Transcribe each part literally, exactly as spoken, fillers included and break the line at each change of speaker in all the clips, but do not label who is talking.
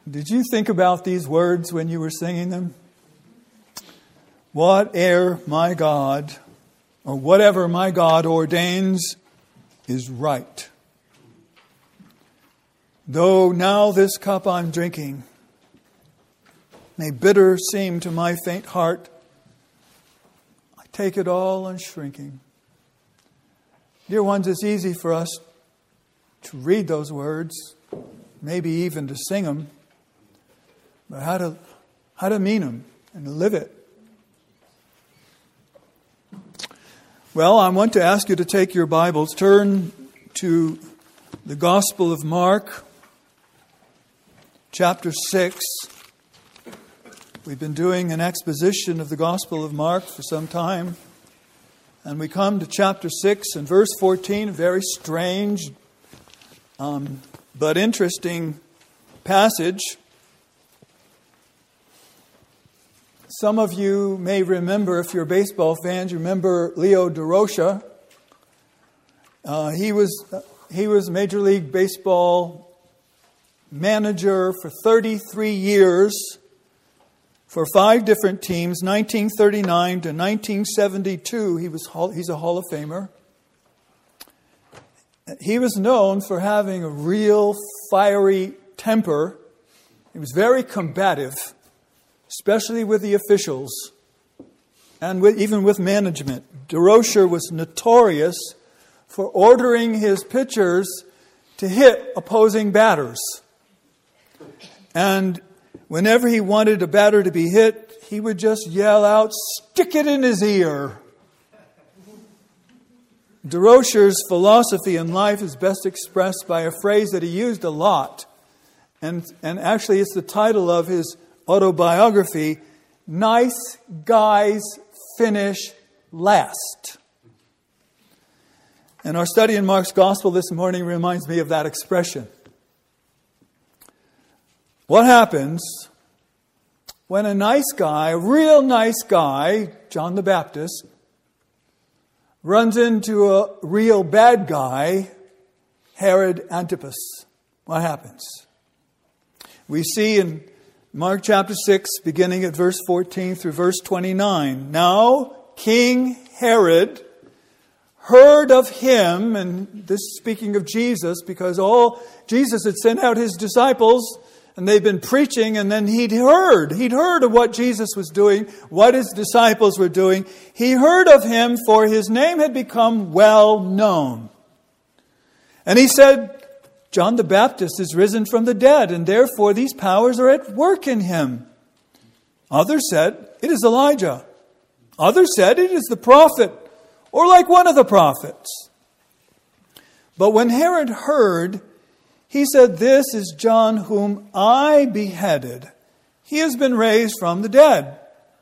Did you think about these words when you were singing them? Whate'er my God, or whatever my God ordains is right. Though now this cup I'm drinking may bitter seem to my faint heart, I take it all unshrinking. Dear ones, it's easy for us to read those words, maybe even to sing them, but how to how to mean them and to live it. Well, I want to ask you to take your Bibles, turn to the Gospel of Mark, chapter six. We've been doing an exposition of the Gospel of Mark for some time, and we come to chapter six and verse fourteen, a very strange um, but interesting passage. Some of you may remember, if you're baseball fans, you remember Leo Durocher. Uh, he was uh, he was Major League Baseball manager for thirty-three years for five different teams, nineteen thirty-nine to nineteen seventy-two. He was he's a Hall of Famer. He was known for having a real fiery temper. He was very combative, especially with the officials and with, even with management. Durocher was notorious for ordering his pitchers to hit opposing batters. And whenever he wanted a batter to be hit, he would just yell out, "Stick it in his ear." Durocher's philosophy in life is best expressed by a phrase that he used a lot. And, and actually it's the title of his autobiography, "Nice Guys Finish Last." And our study in Mark's Gospel this morning reminds me of that expression. What happens when a nice guy, a real nice guy, John the Baptist, runs into a real bad guy, Herod Antipas? What happens? We see in Mark chapter six, beginning at verse fourteen through verse twenty-nine. Now, King Herod heard of him, and this is speaking of Jesus, because all Jesus had sent out his disciples, and they've been preaching, and then he'd heard. He'd heard of what Jesus was doing, what his disciples were doing. He heard of him, for his name had become well known. And he said, "John the Baptist is risen from the dead, and therefore these powers are at work in him." Others said, "It is Elijah." Others said, "It is the prophet, or like one of the prophets." But when Herod heard, he said, "This is John whom I beheaded. He has been raised from the dead."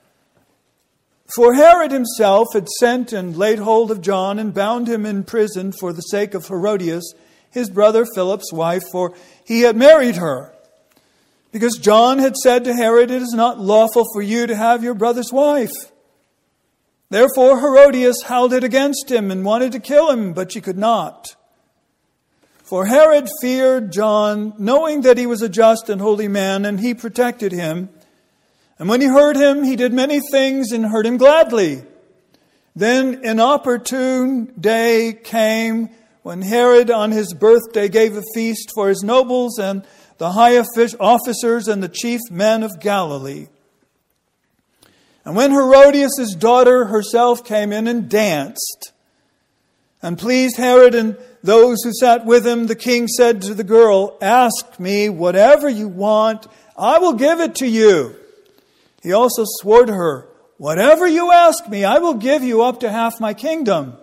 For Herod himself had sent and laid hold of John and bound him in prison for the sake of Herodias, his brother Philip's wife, for he had married her. Because John had said to Herod, "It is not lawful for you to have your brother's wife." Therefore Herodias held it against him and wanted to kill him, but she could not. For Herod feared John, knowing that he was a just and holy man, and he protected him. And when he heard him, he did many things and heard him gladly. Then an opportune day came when Herod on his birthday gave a feast for his nobles and the high officers and the chief men of Galilee. And when Herodias' daughter herself came in and danced and pleased Herod and those who sat with him, the king said to the girl, "Ask me whatever you want, I will give it to you." He also swore to her, "Whatever you ask me, I will give you up to half my kingdom."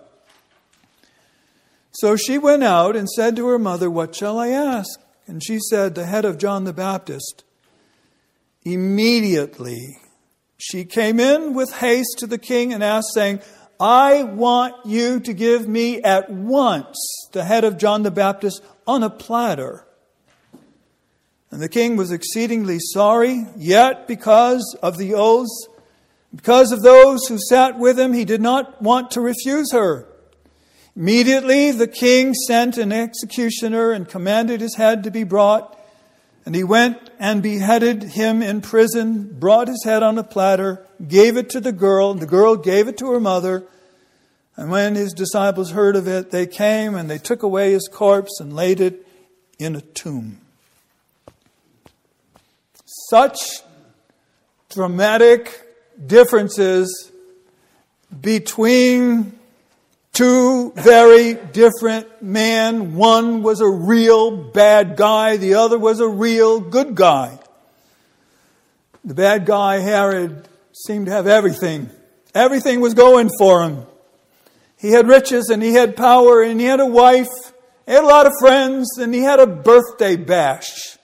So she went out and said to her mother, "What shall I ask?" And she said, "The head of John the Baptist." Immediately she came in with haste to the king and asked, saying, "I want you to give me at once the head of John the Baptist on a platter." And the king was exceedingly sorry, yet because of the oaths, because of those who sat with him, he did not want to refuse her. Immediately the king sent an executioner and commanded his head to be brought. And he went and beheaded him in prison, brought his head on a platter, gave it to the girl. The girl gave it to her mother. And when his disciples heard of it, they came and they took away his corpse and laid it in a tomb. Such dramatic differences between two very different men. One was a real bad guy. The other was a real good guy. The bad guy, Herod, seemed to have everything. Everything was going for him. He had riches and he had power and he had a wife. He had a lot of friends and he had a birthday bash.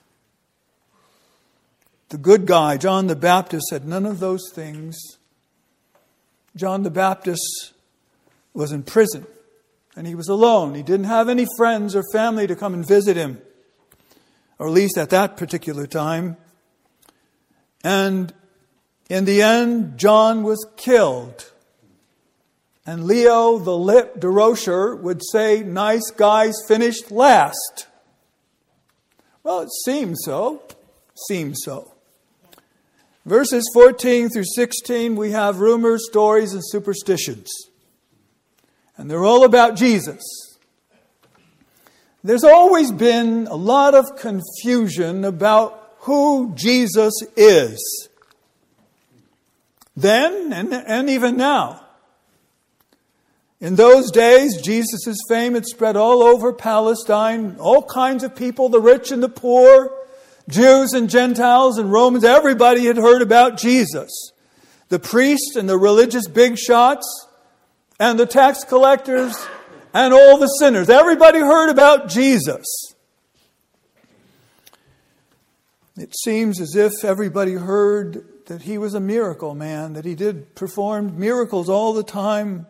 The good guy, John the Baptist, had none of those things. John the Baptist was in prison and he was alone. He didn't have any friends or family to come and visit him, or at least at that particular time. And in the end, John was killed. And Leo the Lip DeRocher would say, nice guys finished last. Well, it seems so. Seems so. Verses fourteen through sixteen, we have rumors, stories, and superstitions. And they're all about Jesus. There's always been a lot of confusion about who Jesus is. Then and, and even now. In those days, Jesus' fame had spread all over Palestine. All kinds of people, the rich and the poor, Jews and Gentiles and Romans, everybody had heard about Jesus. The priests and the religious big shots and the tax collectors and all the sinners. Everybody heard about Jesus. It seems as if everybody heard that he was a miracle man, that he did perform miracles all the time.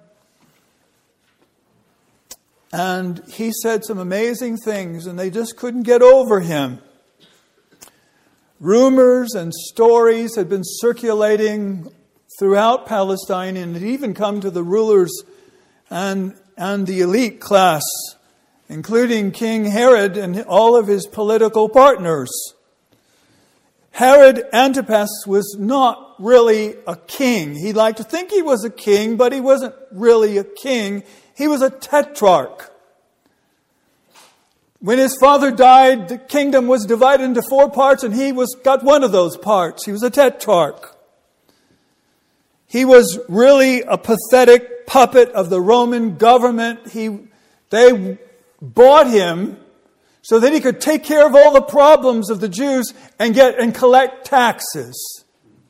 And he said some amazing things, and they just couldn't get over him. Rumors and stories had been circulating throughout Palestine, and had even come to the rulers and, and the elite class, including King Herod and all of his political partners. Herod Antipas was not really a king. He liked to think he was a king, but he wasn't really a king. He was a tetrarch. When his father died, the kingdom was divided into four parts, and he was got one of those parts. He was a tetrarch. He was really a pathetic puppet of the Roman government. He, they bought him so that he could take care of all the problems of the Jews and get and collect taxes.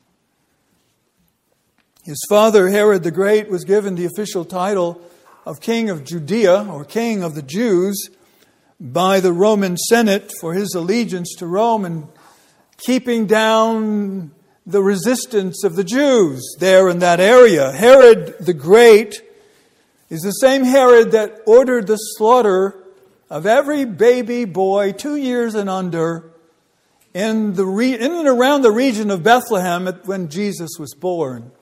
His father, Herod the Great, was given the official title of King of Judea, or King of the Jews, by the Roman Senate for his allegiance to Rome and keeping down the resistance of the Jews there in that area. Herod the Great is the same Herod that ordered the slaughter of every baby boy two years and under in the re- in and around the region of Bethlehem when Jesus was born.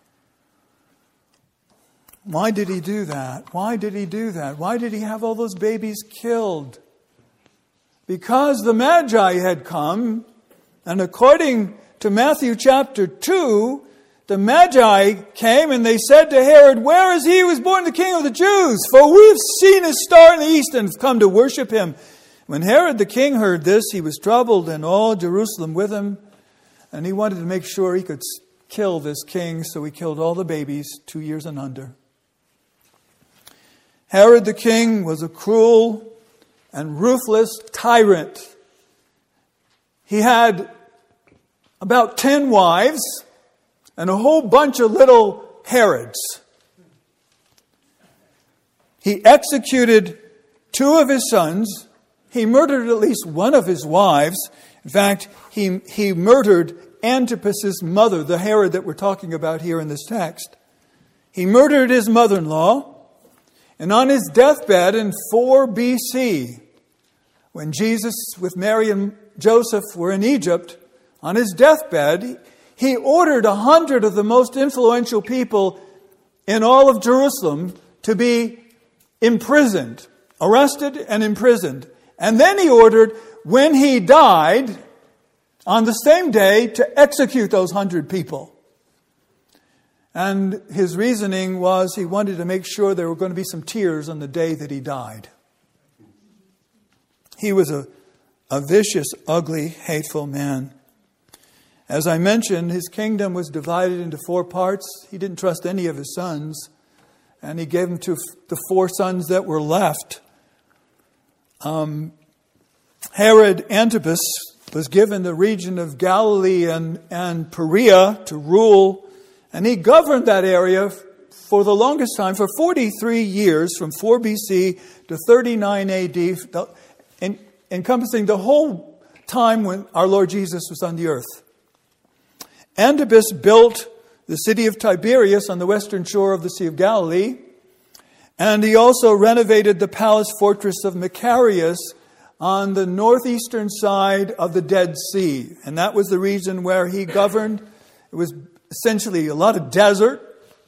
Why did he do that? Why did he do that? Why did he have all those babies killed? Because the Magi had come, and according to Matthew chapter two, the Magi came and they said to Herod, "Where is he who was born the King of the Jews? For we've seen his star in the east and have come to worship him." When Herod the king heard this, he was troubled, and all Jerusalem with him, and he wanted to make sure he could kill this king, so he killed all the babies two years and under. Herod the king was a cruel and ruthless tyrant. He had about ten wives and a whole bunch of little Herods. He executed two of his sons. He murdered at least one of his wives. In fact, he, he murdered Antipas's mother, the Herod that we're talking about here in this text. He murdered his mother-in-law. And on his deathbed in four B C, when Jesus with Mary and Joseph were in Egypt, on his deathbed, he ordered a hundred of the most influential people in all of Jerusalem to be imprisoned, arrested and imprisoned. And then he ordered when he died, on the same day, to execute those hundred people. And his reasoning was he wanted to make sure there were going to be some tears on the day that he died. He was a, a vicious, ugly, hateful man. As I mentioned, his kingdom was divided into four parts. He didn't trust any of his sons, and he gave them to the four sons that were left. Um, Herod Antipas was given the region of Galilee and, and Perea to rule, and he governed that area for the longest time, for forty-three years, from four B C to thirty-nine A D, encompassing the whole time when our Lord Jesus was on the earth. Antipas built the city of Tiberias on the western shore of the Sea of Galilee, and he also renovated the palace fortress of Macarius on the northeastern side of the Dead Sea. And that was the region where he governed. It was essentially a lot of desert.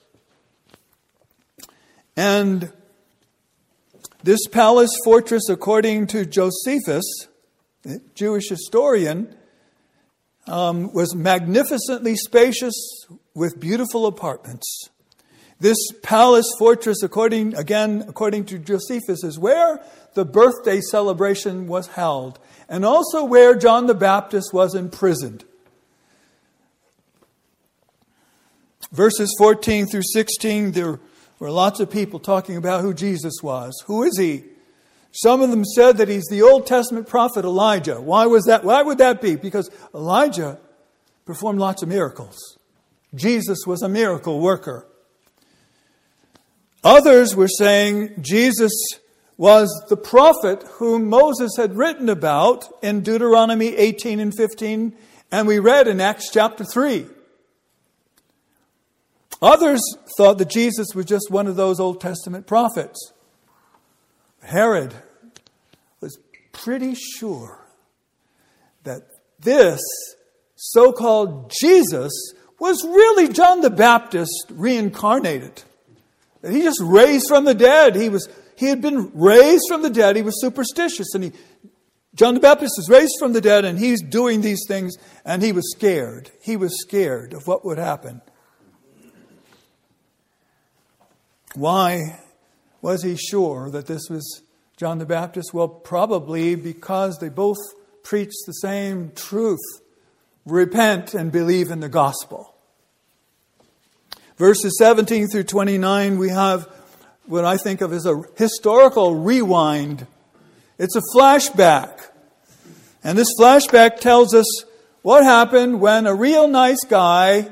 And this palace fortress, according to Josephus, the Jewish historian, um, was magnificently spacious with beautiful apartments. This palace fortress, according again, according to Josephus, is where the birthday celebration was held, and also where John the Baptist was imprisoned. Verses fourteen through sixteen, there were lots of people talking about who Jesus was. Who is he? Some of them said that he's the Old Testament prophet Elijah. Why was that? Why would that be? Because Elijah performed lots of miracles. Jesus was a miracle worker. Others were saying Jesus was the prophet whom Moses had written about in Deuteronomy eighteen and fifteen, and we read in Acts chapter three. Others thought that Jesus was just one of those Old Testament prophets. Herod was pretty sure that this so-called Jesus was really John the Baptist reincarnated. That he just raised from the dead. He was he had been raised from the dead. He was superstitious, and he John the Baptist was raised from the dead, and he's doing these things, and he was scared. He was scared of what would happen. Why was he sure that this was John the Baptist? Well, probably because they both preached the same truth. Repent and believe in the gospel. Verses seventeen through twenty-nine, we have what I think of as a historical rewind. It's a flashback. And this flashback tells us what happened when a real nice guy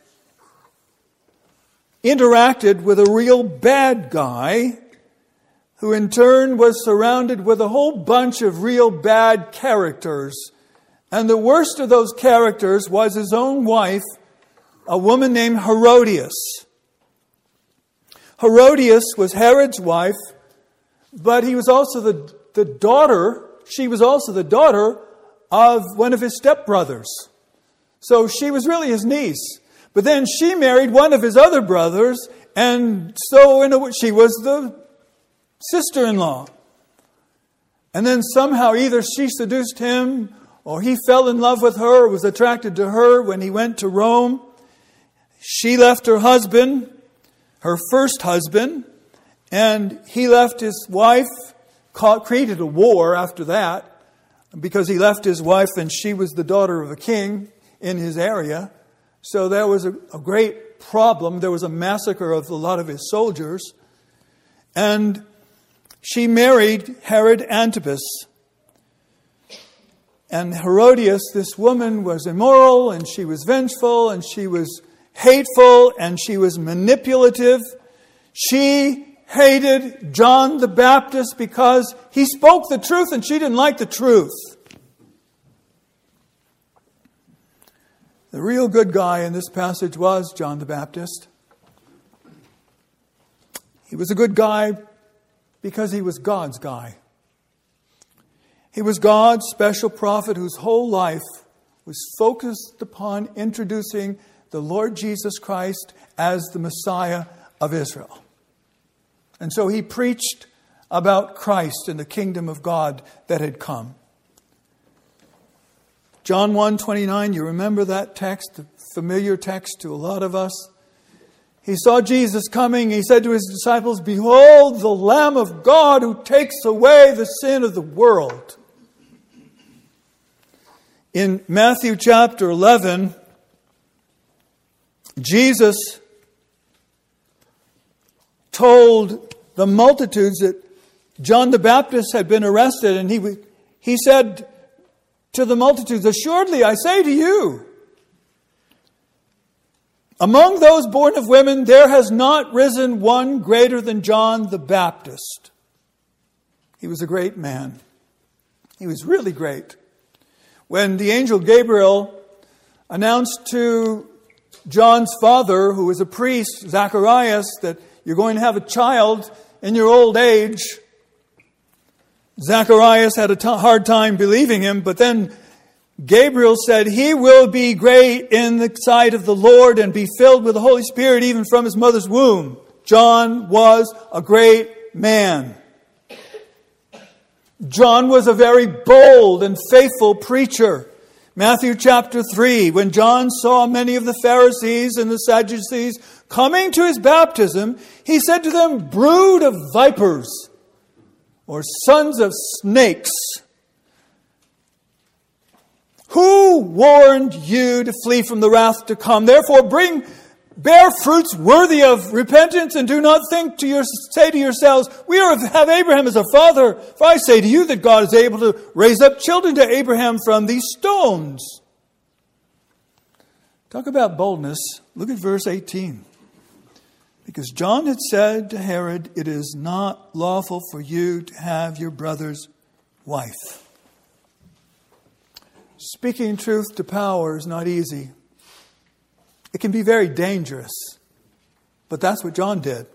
interacted with a real bad guy, who in turn was surrounded with a whole bunch of real bad characters. And the worst of those characters was his own wife, a woman named Herodias. Herodias was Herod's wife, but he was also the, the daughter, she was also the daughter of one of his stepbrothers. So she was really his niece. But then she married one of his other brothers, and so in a, she was the sister-in-law. And then somehow either she seduced him, or he fell in love with her, or was attracted to her when he went to Rome. She left her husband, her first husband, and he left his wife, created a war after that, because he left his wife and she was the daughter of a king in his area. So there was a, a great problem. There was a massacre of a lot of his soldiers. And she married Herod Antipas. And Herodias, this woman, was immoral, and she was vengeful, and she was hateful, and she was manipulative. She hated John the Baptist because he spoke the truth and she didn't like the truth. The real good guy in this passage was John the Baptist. He was a good guy because he was God's guy. He was God's special prophet whose whole life was focused upon introducing the Lord Jesus Christ as the Messiah of Israel. And so he preached about Christ and the kingdom of God that had come. John one twenty-nine, you remember that text, a familiar text to a lot of us. He saw Jesus coming. He said to his disciples, "Behold the Lamb of God who takes away the sin of the world." In Matthew chapter eleven, Jesus told the multitudes that John the Baptist had been arrested, and he, he said to the multitudes, "Assuredly, I say to you, among those born of women, there has not risen one greater than John the Baptist." He was a great man. He was really great. When the angel Gabriel announced to John's father, who was a priest, Zacharias, that you're going to have a child in your old age, Zacharias had a t- hard time believing him, but then Gabriel said, "He will be great in the sight of the Lord and be filled with the Holy Spirit even from his mother's womb." John was a great man. John was a very bold and faithful preacher. Matthew chapter three, when John saw many of the Pharisees and the Sadducees coming to his baptism, he said to them, "Brood of vipers," or sons of snakes, "who warned you to flee from the wrath to come? Therefore bring, bear fruits worthy of repentance, and do not think to your, say to yourselves, we are, have Abraham as a father. For I say to you that God is able to raise up children to Abraham from these stones." Talk about boldness. Look at verse eighteen. Because John had said to Herod, "It is not lawful for you to have your brother's wife." Speaking truth to power is not easy. It can be very dangerous. But that's what John did.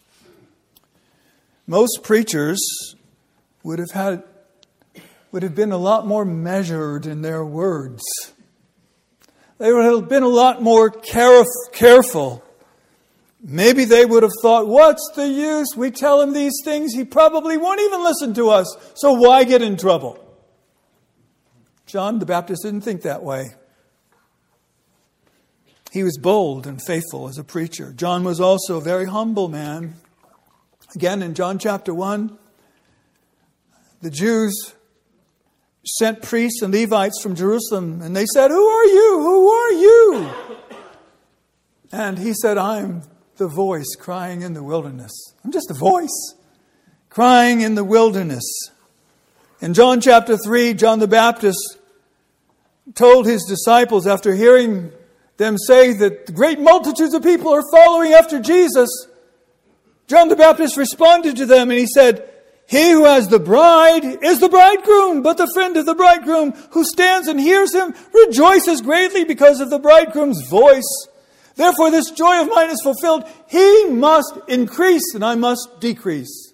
Most preachers would have had would have been a lot more measured in their words. They would have been a lot more caref- careful. Maybe they would have thought, what's the use? We tell him these things, he probably won't even listen to us. So why get in trouble? John the Baptist didn't think that way. He was bold and faithful as a preacher. John was also a very humble man. Again, in John chapter one, the Jews sent priests and Levites from Jerusalem, and they said, "Who are you? Who are you?" And he said, "I'm the voice crying in the wilderness." I'm just a voice crying in the wilderness. In John chapter three, John the Baptist told his disciples, after hearing them say that great multitudes of people are following after Jesus, John the Baptist responded to them and he said, "He who has the bride is the bridegroom, but the friend of the bridegroom who stands and hears him rejoices greatly because of the bridegroom's voice. Therefore this joy of mine is fulfilled. He must increase and I must decrease."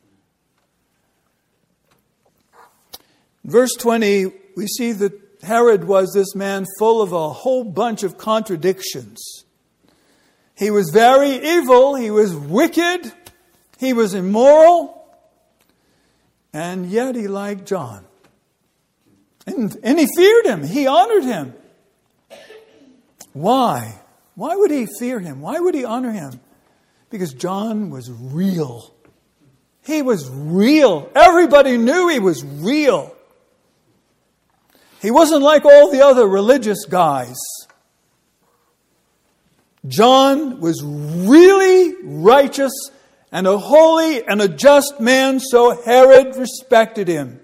In verse twenty, we see that Herod was this man full of a whole bunch of contradictions. He was very evil, he was wicked, he was immoral, and yet he liked John. And, and he feared him, he honored him. Why? Why would he fear him? Why would he honor him? Because John was real. He was real. Everybody knew he was real. He wasn't like all the other religious guys. John was really righteous and a holy and a just man, so Herod respected him.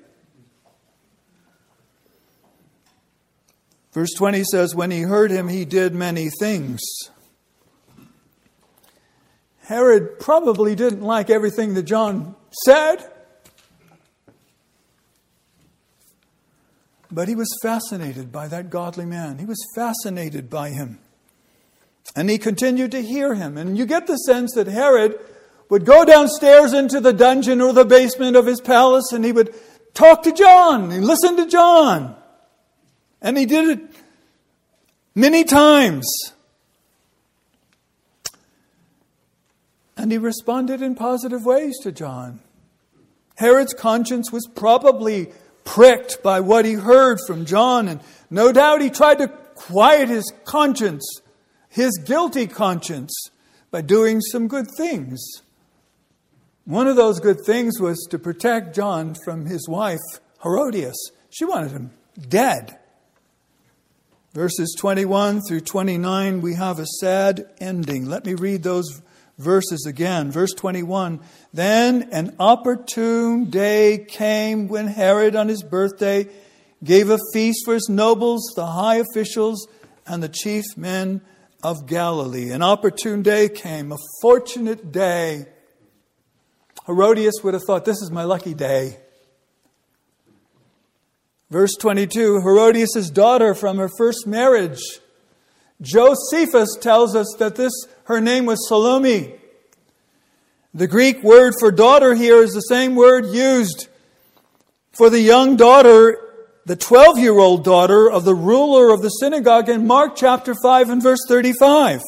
Verse twenty says, when he heard him, he did many things. Herod probably didn't like everything that John said, but he was fascinated by that godly man. He was fascinated by him. And he continued to hear him. And you get the sense that Herod would go downstairs into the dungeon or the basement of his palace and he would talk to John and listen to John. And he did it many times. And he responded in positive ways to John. Herod's conscience was probably pricked by what he heard from John, and no doubt he tried to quiet his conscience, his guilty conscience, by doing some good things. One of those good things was to protect John from his wife, Herodias. She wanted him dead. Verses twenty-one through twenty-nine, we have a sad ending. Let me read those verses again. Verse twenty-one, then an opportune day came when Herod on his birthday gave a feast for his nobles, the high officials, and the chief men of Galilee. An opportune day came, a fortunate day. Herodias would have thought, this is my lucky day. Verse twenty-two, Herodias' daughter from her first marriage. Josephus tells us that this her name was Salome. The Greek word for daughter here is the same word used for the young daughter, the twelve-year-old daughter of the ruler of the synagogue in Mark chapter five and verse thirty-five.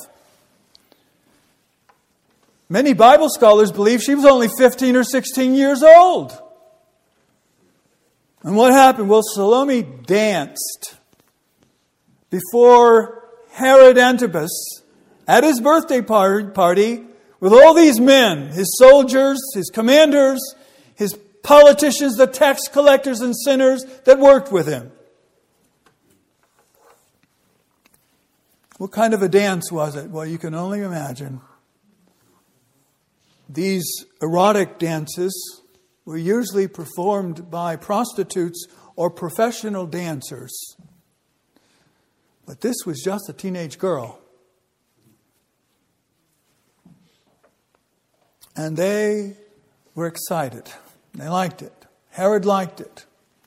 Many Bible scholars believe she was only fifteen or sixteen years old. And what happened? Well, Salome danced before Herod Antipas at his birthday party with all these men, his soldiers, his commanders, his politicians, the tax collectors and sinners that worked with him. What kind of a dance was it? Well, you can only imagine. These erotic dances were usually performed by prostitutes or professional dancers. But this was just a teenage girl. And they were excited. They liked it. Herod liked it.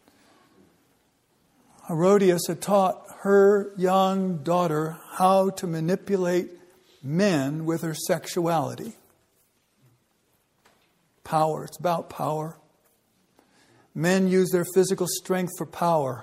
Herodias had taught her young daughter how to manipulate men with her sexuality. Power. It's about power. Men use their physical strength for power.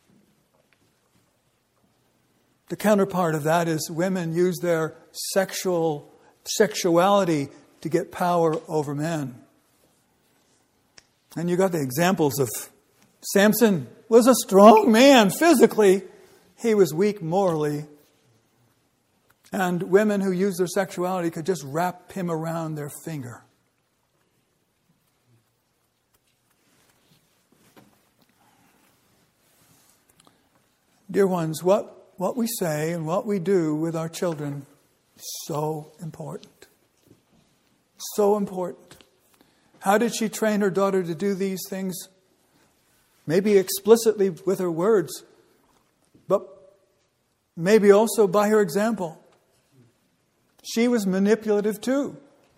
The counterpart of that is women use their sexual sexuality to get power over men. And you got the examples of Samson was a strong man physically. He was weak morally. And women who use their sexuality could just wrap him around their finger. Dear ones, what, what we say and what we do with our children is so important. So important. How did she train her daughter to do these things? Maybe explicitly with her words, but maybe also by her example. She was manipulative too.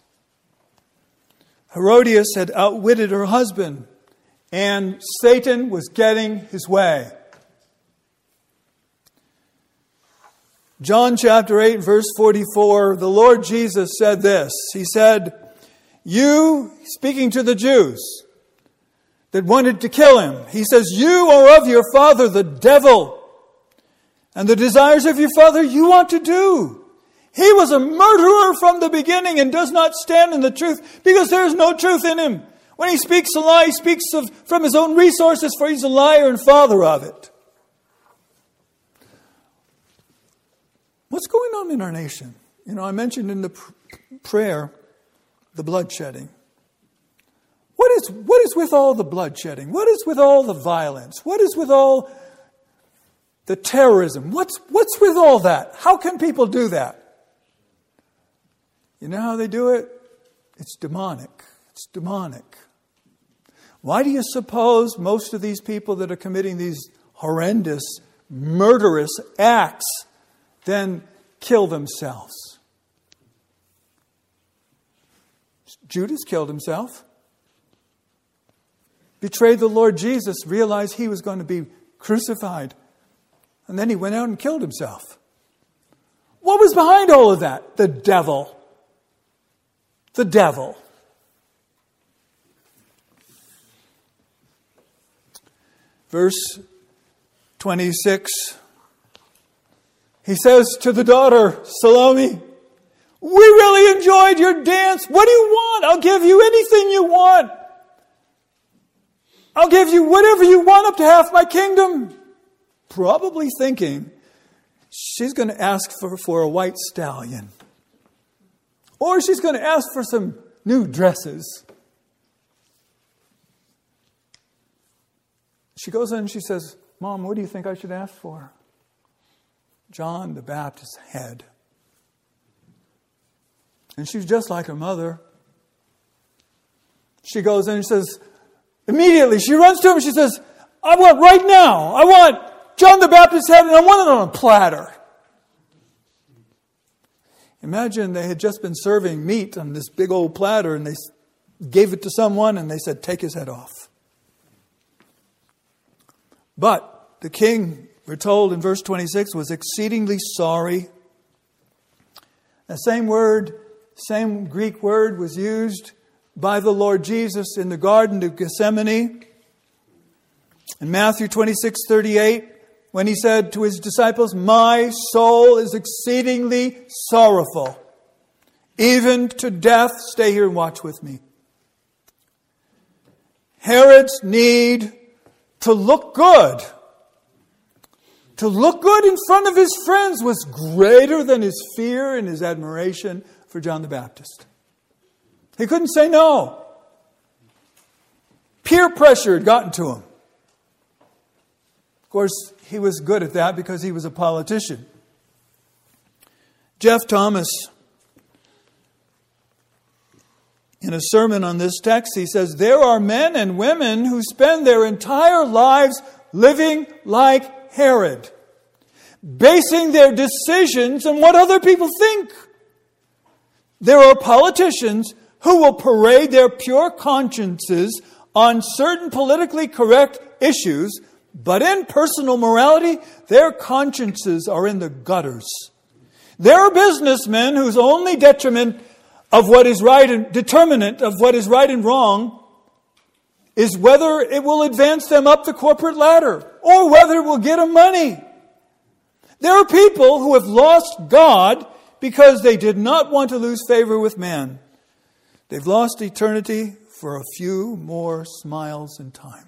Herodias had outwitted her husband, and Satan was getting his way. John chapter eight, verse forty-four, the Lord Jesus said this. He said, you, speaking to the Jews that wanted to kill him, he says, you are of your father, the devil, and the desires of your father you want to do. He was a murderer from the beginning and does not stand in the truth because there is no truth in him. When he speaks a lie, he speaks of, from his own resources, for he's a liar and father of it. What's going on in our nation? You know, I mentioned in the pr- prayer the bloodshedding. What is what is with all the bloodshedding? What is with all the violence? What is with all the terrorism? What's what's with all that? How can people do that? You know how they do it? It's demonic. It's demonic. Why do you suppose most of these people that are committing these horrendous, murderous acts then kill themselves? Judas killed himself. Betrayed the Lord Jesus, realized he was going to be crucified. And then he went out and killed himself. What was behind all of that? The devil. The devil. Verse twenty-six. He says to the daughter, Salome, we really enjoyed your dance. What do you want? I'll give you anything you want. I'll give you whatever you want up to half my kingdom. Probably thinking she's going to ask for, for a white stallion. Or she's going to ask for some new dresses. She goes in and she says, Mom, what do you think I should ask for? John the Baptist's head. And she's just like her mother. She goes in and says, immediately she runs to him and she says, I want right now, I want John the Baptist's head and I want it on a platter. Imagine they had just been serving meat on this big old platter and they gave it to someone and they said, take his head off. But the king, we're told in verse twenty-six, was exceedingly sorry. The same word, same Greek word was used by the Lord Jesus in the Garden of Gethsemane. In Matthew twenty-six thirty-eight, when he said to his disciples, my soul is exceedingly sorrowful, even to death. Stay here and watch with me. Herod's need to look good, to look good in front of his friends was greater than his fear and his admiration for John the Baptist. He couldn't say no. Peer pressure had gotten to him. Of course, he was good at that because he was a politician. Jeff Thomas, in a sermon on this text, he says, there are men and women who spend their entire lives living like Herod, basing their decisions on what other people think. There are politicians who will parade their pure consciences on certain politically correct issues, but in personal morality, their consciences are in the gutters. There are businessmen whose only detriment of what is right and determinant of what is right and wrong is whether it will advance them up the corporate ladder or whether it will get them money. There are people who have lost God because they did not want to lose favor with man. They've lost eternity for a few more smiles in time.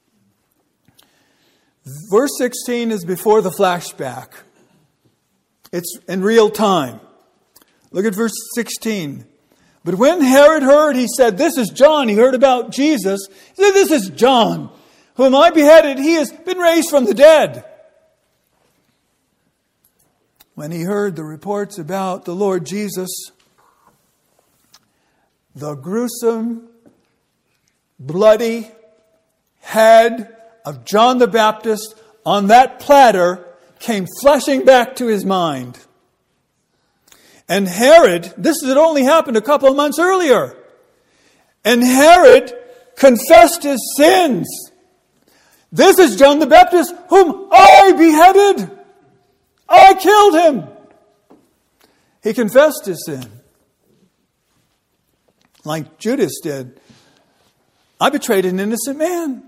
Verse sixteen is before the flashback. It's in real time. Look at verse sixteen. But when Herod heard, he said, this is John. He heard about Jesus. He said, this is John, whom I beheaded. He has been raised from the dead. When he heard the reports about the Lord Jesus, the gruesome, bloody head of John the Baptist on that platter came flashing back to his mind. And Herod, this had only happened a couple of months earlier. And Herod confessed his sins. This is John the Baptist whom I beheaded. I killed him. He confessed his sin. Like Judas did. I betrayed an innocent man.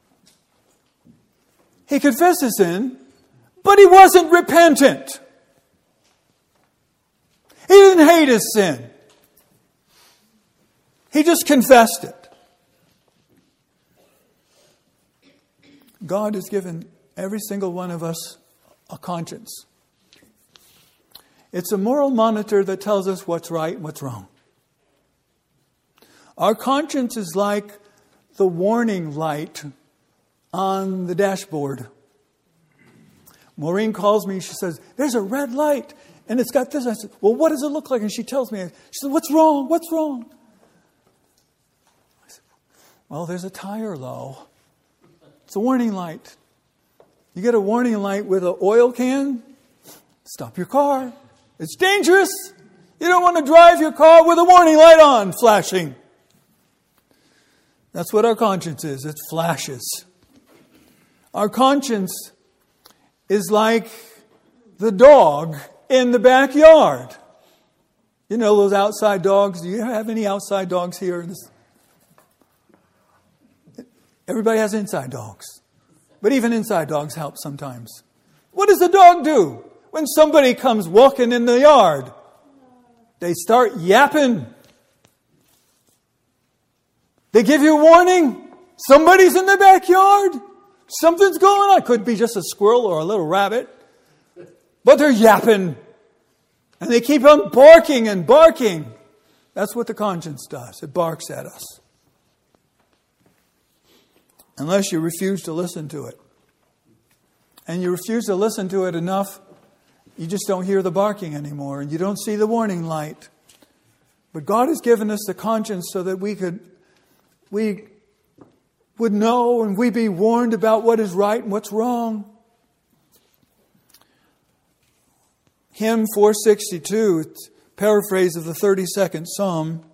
He confessed his sin, but he wasn't repentant. He didn't hate his sin. He just confessed it. God has given every single one of us a conscience. It's a moral monitor that tells us what's right and what's wrong. Our conscience is like the warning light on the dashboard. Maureen calls me, she says, there's a red light and it's got this. I said, well, what does it look like? And she tells me, she said, what's wrong? What's wrong? I said, well, there's a tire low. It's a warning light. You get a warning light with an oil can, stop your car. It's dangerous. You don't want to drive your car with a warning light on, flashing. That's what our conscience is. It flashes. Our conscience is like the dog in the backyard. You know those outside dogs? Do you have any outside dogs here? Everybody has inside dogs. But even inside dogs help sometimes. What does the dog do when somebody comes walking in the yard? They start yapping. They give you a warning. Somebody's in the backyard. Something's going on. Could be just a squirrel or a little rabbit. But they're yapping. And they keep on barking and barking. That's what the conscience does. It barks at us. Unless you refuse to listen to it. And you refuse to listen to it enough, you just don't hear the barking anymore. And you don't see the warning light. But God has given us the conscience so that we could, we would know and we be warned about what is right and what's wrong. Hymn four sixty-two, it's a paraphrase of the thirty-second Psalm.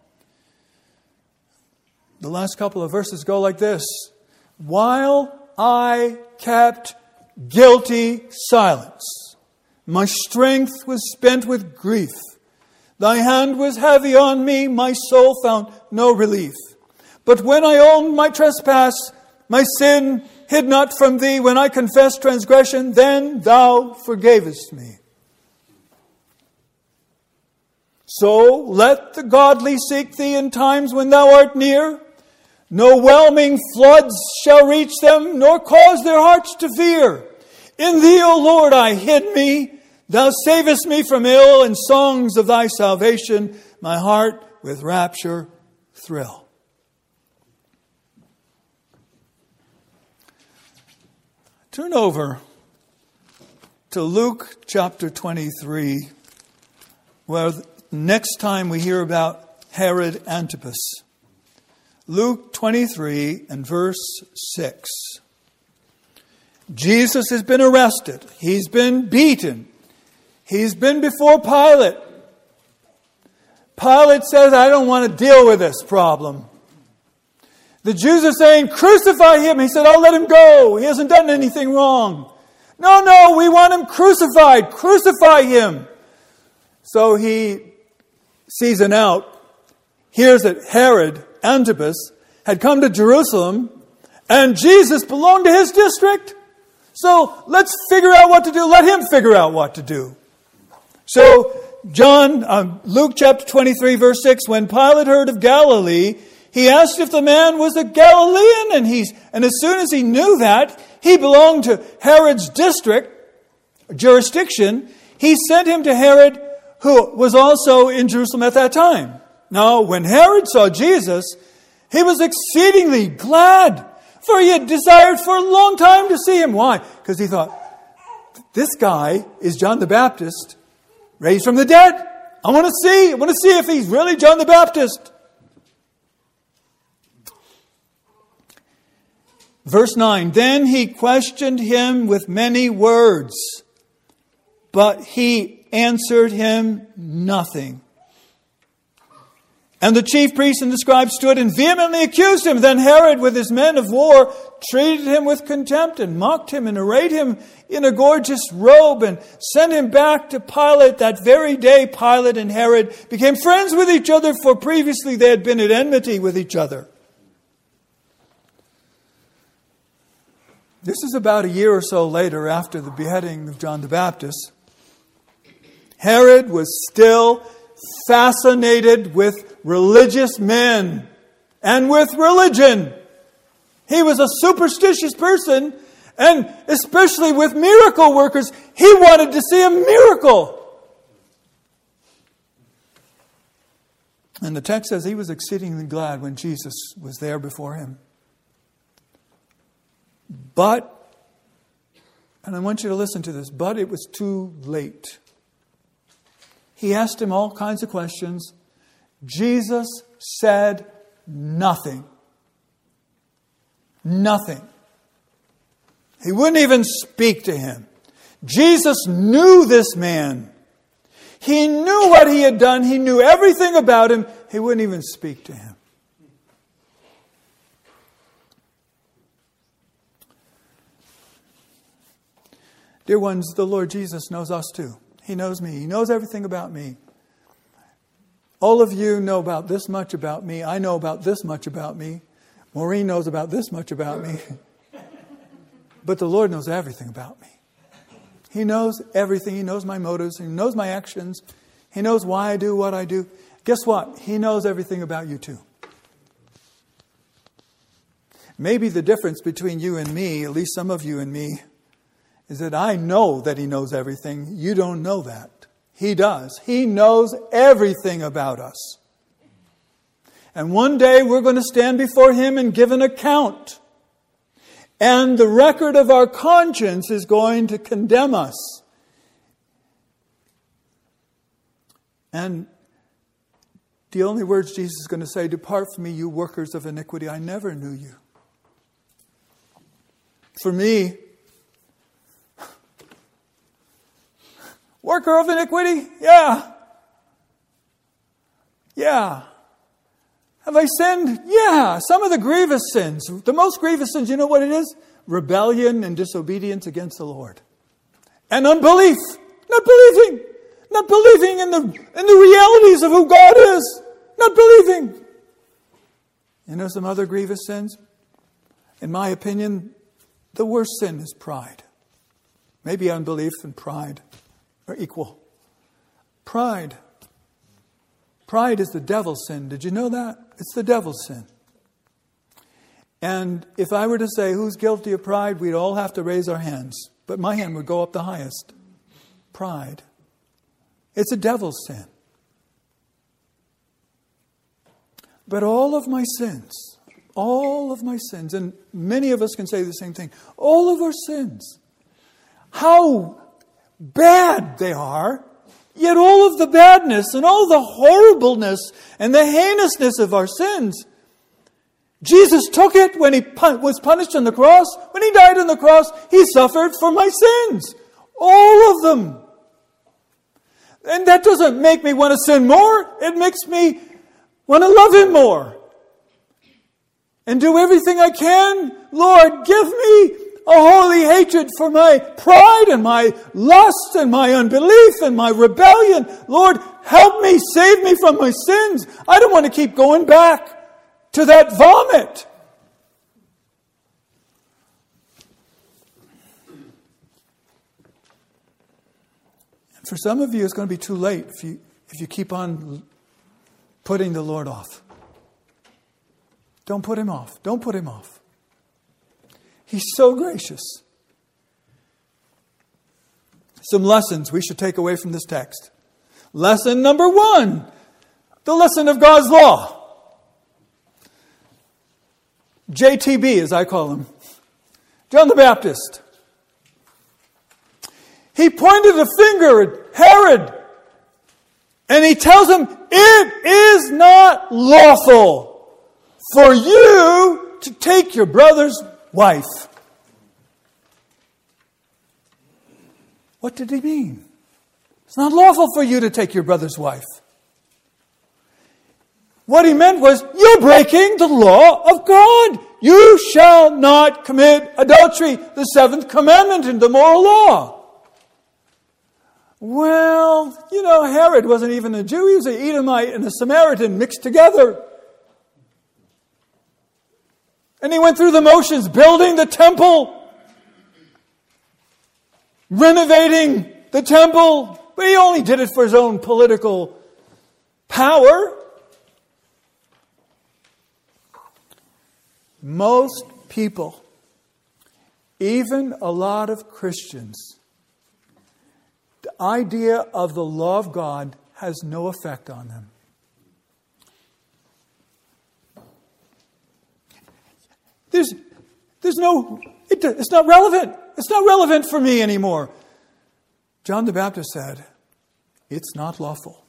The last couple of verses go like this. While I kept guilty silence, my strength was spent with grief. Thy hand was heavy on me, my soul found no relief. But when I owned my trespass, my sin hid not from thee. When I confessed transgression, then thou forgavest me. So let the godly seek thee in times when thou art near. No whelming floods shall reach them, nor cause their hearts to fear. In thee, O Lord, I hid me. Thou savest me from ill, and songs of thy salvation my heart with rapture thrill. Turn over to Luke chapter twenty-three, where next time we hear about Herod Antipas. Luke twenty-three and verse six. Jesus has been arrested. He's been beaten. He's been before Pilate. Pilate says, I don't want to deal with this problem. The Jews are saying, crucify him. He said, I'll let him go. He hasn't done anything wrong. No, no, we want him crucified. Crucify him. So he sees an out, hears that Herod Antipas had come to Jerusalem and Jesus belonged to his district. So let's figure out what to do. Let him figure out what to do. So John, um, Luke chapter twenty-three verse six, when Pilate heard of Galilee, he asked if the man was a Galilean, and he's and as soon as he knew that he belonged to Herod's district, jurisdiction, he sent him to Herod, who was also in Jerusalem at that time. Now, when Herod saw Jesus, he was exceedingly glad, for he had desired for a long time to see him. Why? Because he thought, this guy is John the Baptist, raised from the dead. I want to see, I want to see if he's really John the Baptist. Verse nine, then he questioned him with many words, but he answered him nothing. And the chief priests and the scribes stood and vehemently accused him. Then Herod, with his men of war, treated him with contempt and mocked him and arrayed him in a gorgeous robe and sent him back to Pilate. That very day, Pilate and Herod became friends with each other, for previously they had been at enmity with each other. This is about a year or so later after the beheading of John the Baptist. Herod was still fascinated with religious men and with religion. He was a superstitious person, and especially with miracle workers, he wanted to see a miracle. And the text says he was exceedingly glad when Jesus was there before him. But, and I want you to listen to this, but it was too late. He asked him all kinds of questions. Jesus said nothing. Nothing. He wouldn't even speak to him. Jesus knew this man. He knew what he had done. He knew everything about him. He wouldn't even speak to him. Dear ones, the Lord Jesus knows us too. He knows me. He knows everything about me. All of you know about this much about me. I know about this much about me. Maureen knows about this much about me. But the Lord knows everything about me. He knows everything. He knows my motives. He knows my actions. He knows why I do what I do. Guess what? He knows everything about you too. Maybe the difference between you and me, at least some of you and me, is that I know that He knows everything. You don't know that. He does. He knows everything about us. And one day we're going to stand before Him and give an account. And the record of our conscience is going to condemn us. And the only words Jesus is going to say, "Depart from me, you workers of iniquity. I never knew you." For me, worker of iniquity? Yeah. Yeah. Have I sinned? Yeah. Some of the grievous sins. The most grievous sins, you know what it is? Rebellion and disobedience against the Lord. And unbelief. Not believing. Not believing in the, in the realities of who God is. Not believing. You know some other grievous sins? In my opinion, the worst sin is pride. Maybe unbelief and pride are equal. Pride. Pride is the devil's sin. Did you know that? It's the devil's sin. And if I were to say who's guilty of pride, we'd all have to raise our hands. But my hand would go up the highest. Pride. It's a devil's sin. But all of my sins, all of my sins, and many of us can say the same thing, all of our sins, how bad they are, yet all of the badness and all the horribleness and the heinousness of our sins, Jesus took it when He was punished on the cross. When He died on the cross, He suffered for my sins. All of them. And that doesn't make me want to sin more. It makes me want to love Him more. And do everything I can. Lord, give me a holy hatred for my pride and my lust and my unbelief and my rebellion. Lord, help me, save me from my sins. I don't want to keep going back to that vomit. And for some of you, it's going to be too late if you, if you keep on putting the Lord off. Don't put Him off. Don't put Him off. He's so gracious. Some lessons we should take away from this text. Lesson number one, the lesson of God's law. J T B, as I call him. John the Baptist. He pointed a finger at Herod. And he tells him, it is not lawful for you to take your brother's wife. What did he mean? It's not lawful for you to take your brother's wife. What he meant was, you're breaking the law of God. You shall not commit adultery, the seventh commandment in the moral law. Well, you know, Herod wasn't even a Jew. He was an Edomite and a Samaritan mixed together. And he went through the motions, building the temple, renovating the temple. But he only did it for his own political power. Most people, even a lot of Christians, the idea of the law of God has no effect on them. There's, there's no, it, it's not relevant. It's not relevant for me anymore. John the Baptist said, it's not lawful.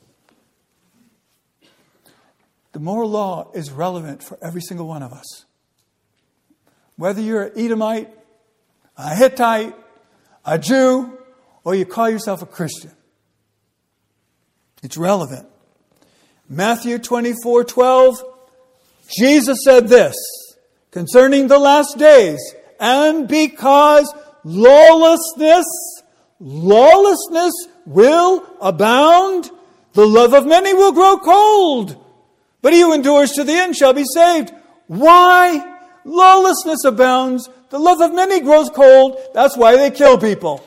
The moral law is relevant for every single one of us. Whether you're an Edomite, a Hittite, a Jew, or you call yourself a Christian. It's relevant. Matthew twenty-four twelve, Jesus said this concerning the last days, and because lawlessness, lawlessness will abound, the love of many will grow cold. But he who endures to the end shall be saved. Why? Lawlessness abounds. The love of many grows cold. That's why they kill people.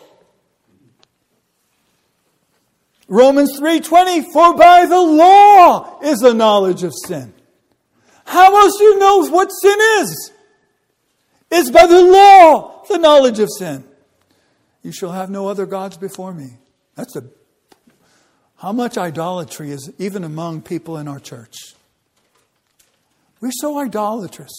Romans three twenty, for by the law is the knowledge of sin. How else do you know what sin is? It's by the law, the knowledge of sin. You shall have no other gods before me. That's a, how much idolatry is even among people in our church. We're so idolatrous.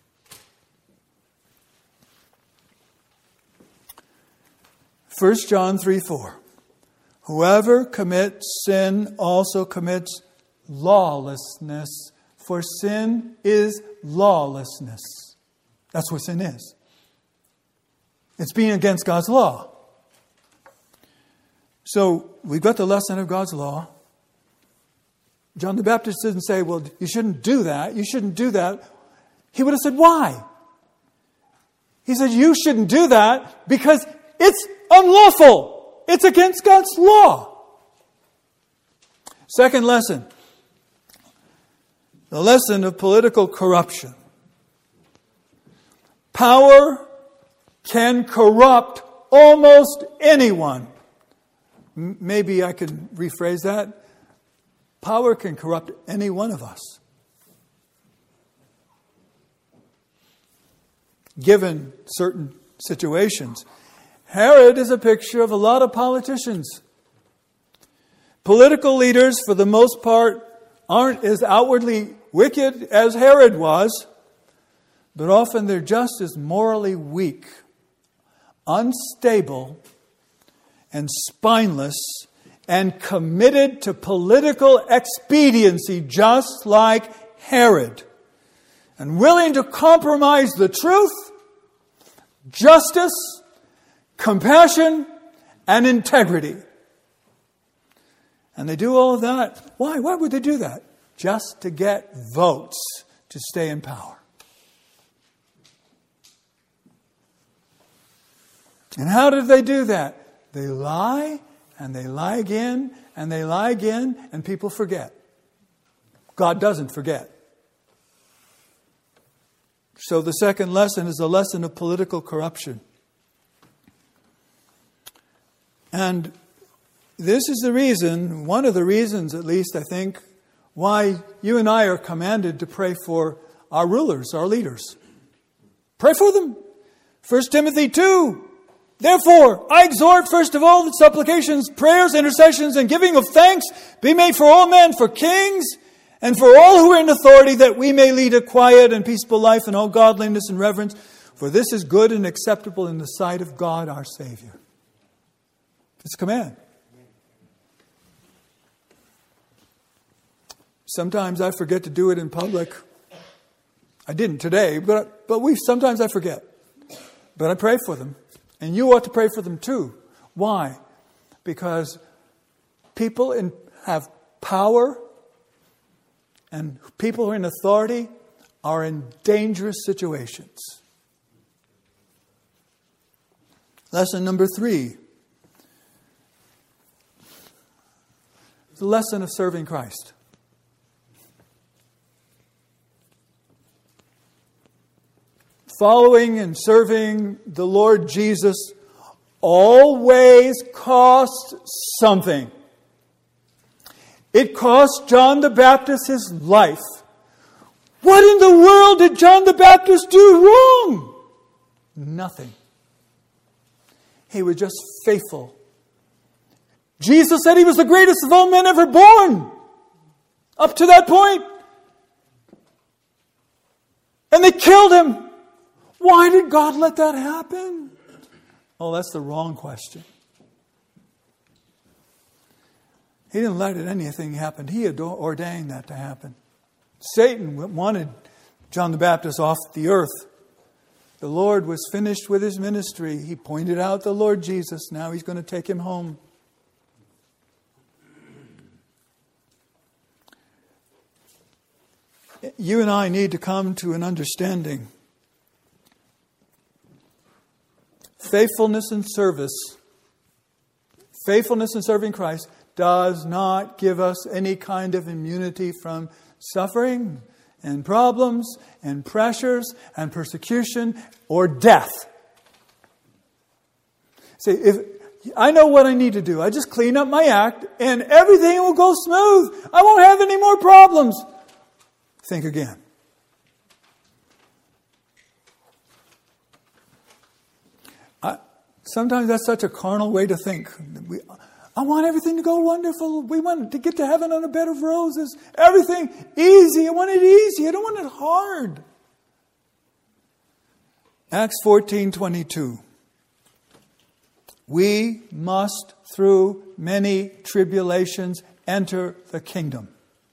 First John three four. Whoever commits sin also commits lawlessness, for sin is lawlessness. That's what sin is. It's being against God's law. So we've got the lesson of God's law. John the Baptist didn't say, well, you shouldn't do that. You shouldn't do that. He would have said, why? He said, you shouldn't do that because it's unlawful. It's against God's law. Second lesson. The lesson of political corruption. Power can corrupt almost anyone. M- maybe I can rephrase that. Power can corrupt any one of us. Given certain situations. Herod is a picture of a lot of politicians. Political leaders, for the most part, aren't as outwardly wicked as Herod was, but often they're just as morally weak, unstable, and spineless, and committed to political expediency, just like Herod, and willing to compromise the truth, justice, compassion, and integrity. And they do all of that. Why? Why would they do that? Just to get votes to stay in power. And how did they do that? They lie, and they lie again, and they lie again, and people forget. God doesn't forget. So the second lesson is the lesson of political corruption. And this is the reason, one of the reasons at least, I think, why you and I are commanded to pray for our rulers, our leaders. Pray for them. First Timothy two. Therefore, I exhort first of all that supplications, prayers, intercessions, and giving of thanks be made for all men, for kings, and for all who are in authority, that we may lead a quiet and peaceable life in all godliness and reverence. For this is good and acceptable in the sight of God our Savior. It's a command. Sometimes I forget to do it in public. I didn't today, but but we sometimes I forget. But I pray for them. And you ought to pray for them too. Why? Because people in, have power, and people who are in authority are in dangerous situations. Lesson number three. The lesson of serving Christ. Following and serving the Lord Jesus always costs something. It cost John the Baptist his life. What in the world did John the Baptist do wrong? Nothing. He was just faithful. Jesus said he was the greatest of all men ever born. Up to that point. And they killed him. Why did God let that happen? Oh, that's the wrong question. He didn't let it anything happen. He had ordained that to happen. Satan wanted John the Baptist off the earth. The Lord was finished with his ministry. He pointed out the Lord Jesus. Now he's going to take him home. You and I need to come to an understanding. Faithfulness in service, faithfulness in serving Christ does not give us any kind of immunity from suffering and problems and pressures and persecution or death. See, if I know what I need to do, I just clean up my act and everything will go smooth. I won't have any more problems. Think again. Sometimes that's such a carnal way to think. We, I want everything to go wonderful. We want to get to heaven on a bed of roses. Everything easy. I want it easy. I don't want it hard. Acts fourteen twenty-two. We must, through many tribulations, enter the kingdom.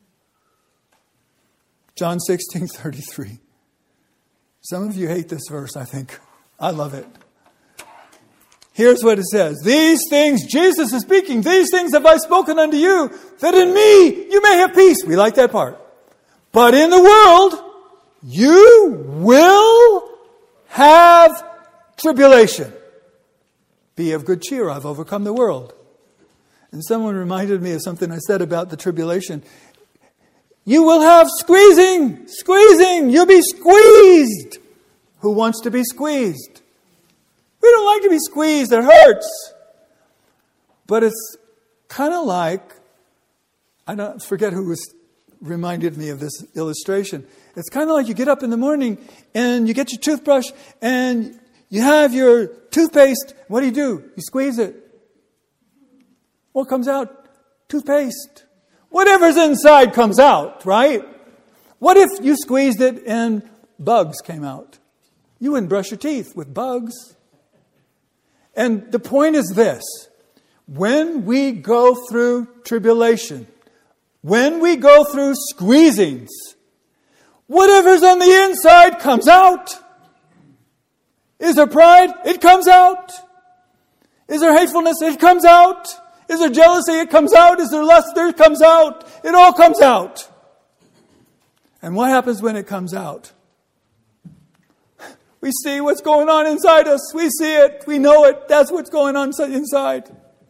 John sixteen thirty-three. Some of you hate this verse, I think. I love it. Here's what it says. These things, Jesus is speaking, these things have I spoken unto you, that in me you may have peace. We like that part. But in the world, you will have tribulation. Be of good cheer, I've overcome the world. And someone reminded me of something I said about the tribulation. You will have squeezing, squeezing. You'll be squeezed. Who wants to be squeezed? We don't like to be squeezed. It hurts. But it's kind of like, I don't forget who was reminded me of this illustration. It's kind of like you get up in the morning and you get your toothbrush and you have your toothpaste. What do you do? You squeeze it. What comes out? Toothpaste. Whatever's inside comes out, right? What if you squeezed it and bugs came out? You wouldn't brush your teeth with bugs. And the point is this. When we go through tribulation, when we go through squeezings, whatever's on the inside comes out. Is there pride? It comes out. Is there hatefulness? It comes out. Is there jealousy? It comes out. Is there lust? It comes out. It all comes out. And what happens when it comes out? We see what's going on inside us. We see it. We know it. That's what's going on inside.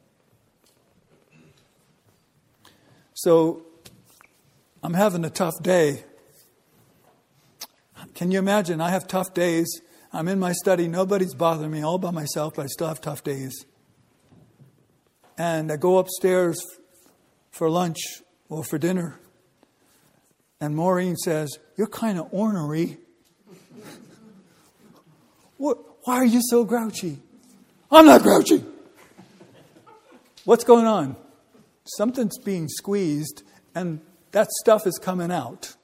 So, I'm having a tough day. Can you imagine? I have tough days. I'm in my study. Nobody's bothering me. All by myself, but I still have tough days. And I go upstairs for lunch or for dinner. And Maureen says, "You're kind of ornery." What, why are you so grouchy? I'm not grouchy. What's going on? Something's being squeezed and that stuff is coming out.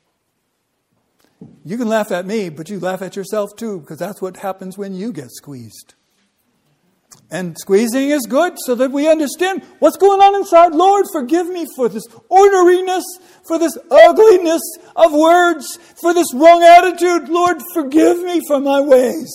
You can laugh at me, but you laugh at yourself too, because that's what happens when you get squeezed. And squeezing is good so that we understand what's going on inside. Lord, forgive me for this orneriness, for this ugliness of words, for this wrong attitude. Lord, forgive me for my ways.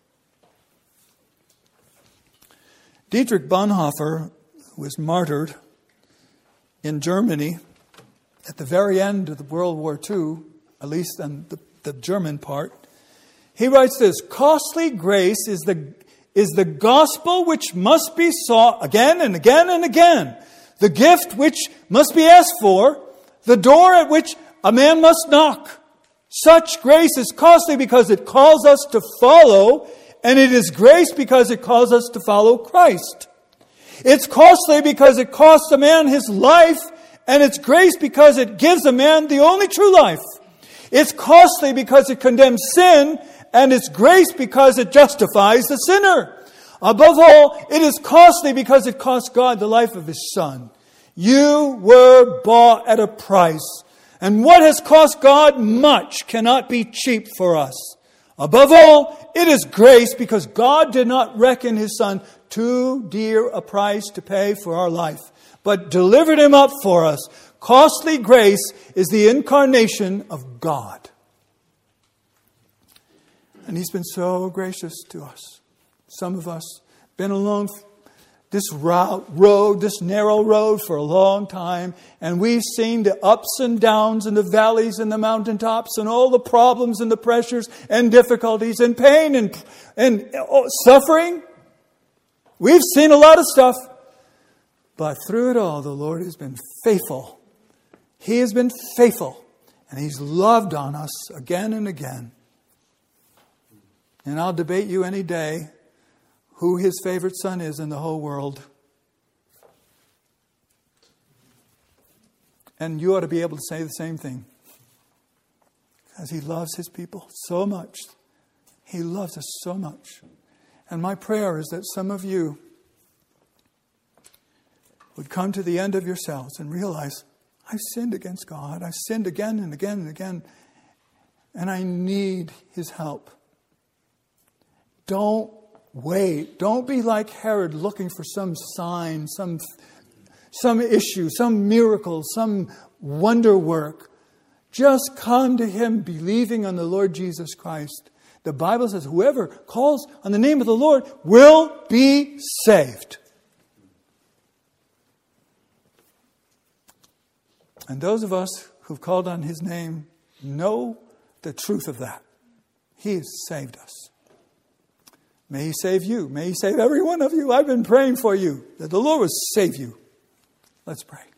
Dietrich Bonhoeffer was martyred in Germany at the very end of the World War Two, at least on the, the German part. He writes this: costly grace is the is the gospel which must be sought again and again and again, the gift which must be asked for, the door at which a man must knock. Such grace is costly because it calls us to follow, and it is grace because it calls us to follow Christ. It's costly because it costs a man his life, and it's grace because it gives a man the only true life. It's costly because it condemns sin, and it's grace because it justifies the sinner. Above all, it is costly because it cost God the life of His Son. You were bought at a price. And what has cost God much cannot be cheap for us. Above all, it is grace because God did not reckon His Son too dear a price to pay for our life, but delivered Him up for us. Costly grace is the incarnation of God. And He's been so gracious to us. Some of us been along this route, road, this narrow road for a long time. And we've seen the ups and downs and the valleys and the mountaintops and all the problems and the pressures and difficulties and pain and, and suffering. We've seen a lot of stuff. But through it all, the Lord has been faithful. He has been faithful. And He's loved on us again and again. And I'll debate you any day who His favorite son is in the whole world. And you ought to be able to say the same thing. Because He loves His people so much. He loves us so much. And my prayer is that some of you would come to the end of yourselves and realize, I've sinned against God. I've sinned again and again and again. And I need His help. Don't wait. Don't be like Herod looking for some sign, some, some issue, some miracle, some wonder work. Just come to Him believing on the Lord Jesus Christ. The Bible says whoever calls on the name of the Lord will be saved. And those of us who've called on His name know the truth of that. He has saved us. May He save you. May He save every one of you. I've been praying for you that the Lord will save you. Let's pray.